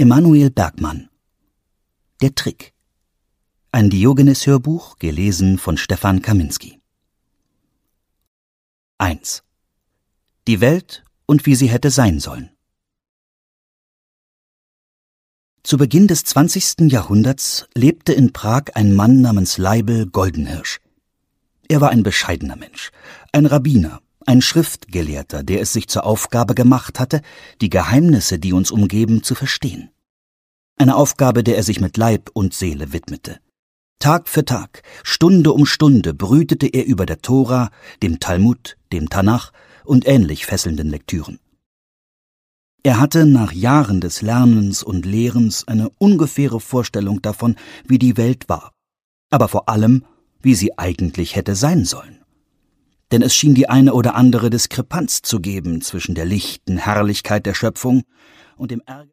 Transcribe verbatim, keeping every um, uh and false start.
Emanuel Bergmann. Der Trick. Ein Diogenes-Hörbuch, gelesen von Stefan Kaminski. eins. Die Welt und wie sie hätte sein sollen. Zu Beginn des zwanzigsten Jahrhunderts lebte in Prag ein Mann namens Leibl Goldenhirsch. Er war ein bescheidener Mensch, ein Rabbiner, ein Schriftgelehrter, der es sich zur Aufgabe gemacht hatte, die Geheimnisse, die uns umgeben, zu verstehen. Eine Aufgabe, der er sich mit Leib und Seele widmete. Tag für Tag, Stunde um Stunde brütete er über der Tora, dem Talmud, dem Tanach und ähnlich fesselnden Lektüren. Er hatte nach Jahren des Lernens und Lehrens eine ungefähre Vorstellung davon, wie die Welt war, aber vor allem, wie sie eigentlich hätte sein sollen. Denn es schien die eine oder andere Diskrepanz zu geben zwischen der lichten Herrlichkeit der Schöpfung und dem Ärger